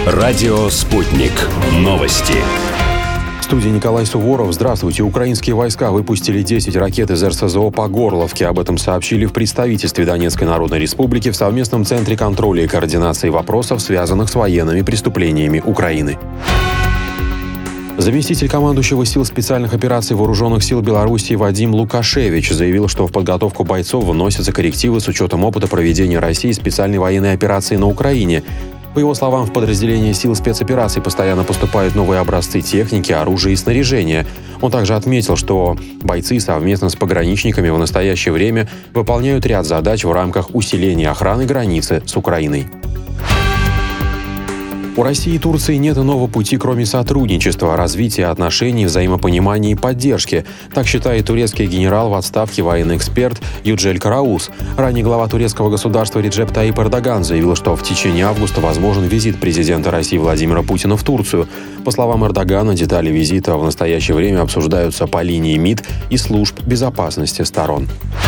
Радио «Спутник». Новости. В студии Николай Суворов. Здравствуйте. Украинские войска выпустили 10 ракет из РСЗО по Горловке. Об этом сообщили в представительстве Донецкой Народной Республики в совместном центре контроля и координации вопросов, связанных с военными преступлениями Украины. Заместитель командующего сил специальных операций Вооруженных сил Белоруссии Вадим Лукашевич заявил, что в подготовку бойцов вносятся коррективы с учетом опыта проведения России специальной военной операции на Украине. По его словам, в подразделение сил спецопераций постоянно поступают новые образцы техники, оружия и снаряжения. Он также отметил, что бойцы совместно с пограничниками в настоящее время выполняют ряд задач в рамках усиления охраны границы с Украиной. У России и Турции нет иного пути, кроме сотрудничества, развития отношений, взаимопонимания и поддержки. Так считает турецкий генерал в отставке военный эксперт Юджель Караус. Ранее глава турецкого государства Реджеп Таyyip Эрдоган заявил, что в течение августа возможен визит президента России Владимира Путина в Турцию. По словам Эрдогана, детали визита в настоящее время обсуждаются по линии МИД и служб безопасности сторон.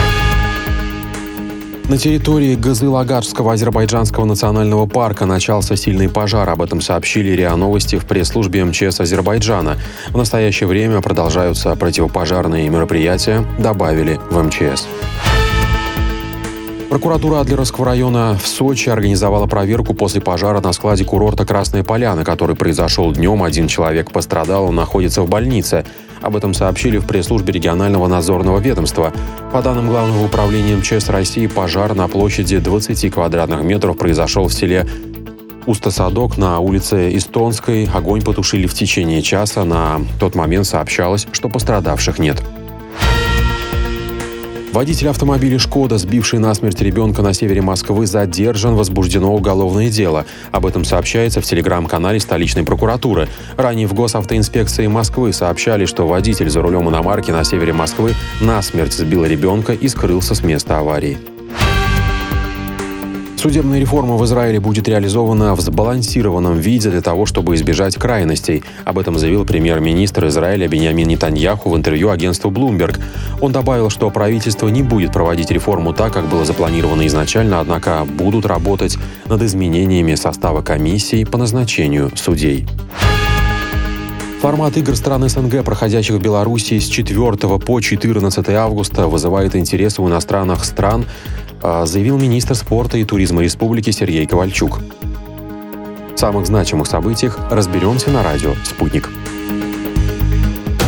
На территории Кызыл-Агаджского азербайджанского национального парка начался сильный пожар. Об этом сообщили РИА Новости в пресс-службе МЧС Азербайджана. В настоящее время продолжаются противопожарные мероприятия, добавили в МЧС. Прокуратура Адлеровского района в Сочи организовала проверку после пожара на складе курорта «Красная Поляна», который произошел днем. Один человек пострадал, он находится в больнице. Об этом сообщили в пресс-службе регионального надзорного ведомства. По данным Главного управления МЧС России, пожар на площади 20 квадратных метров произошел в селе Устасадок на улице Эстонской. Огонь потушили в течение часа. На тот момент сообщалось, что пострадавших нет. Водитель автомобиля «Шкода», сбивший насмерть ребенка на севере Москвы, задержан, возбуждено уголовное дело. Об этом сообщается в телеграм-канале столичной прокуратуры. Ранее в Госавтоинспекции Москвы сообщали, что водитель за рулем иномарки на севере Москвы насмерть сбил ребенка и скрылся с места аварии. Судебная реформа в Израиле будет реализована в сбалансированном виде для того, чтобы избежать крайностей. Об этом заявил премьер-министр Израиля Биньямин Нетаньяху в интервью агентству Bloomberg. Он добавил, что правительство не будет проводить реформу так, как было запланировано изначально, однако будут работать над изменениями состава комиссий по назначению судей. Формат игр стран СНГ, проходящих в Белоруссии с 4 по 14 августа, вызывает интерес у иностранных стран, заявил министр спорта и туризма республики Сергей Ковальчук. В самых значимых событиях разберемся на радио «Спутник».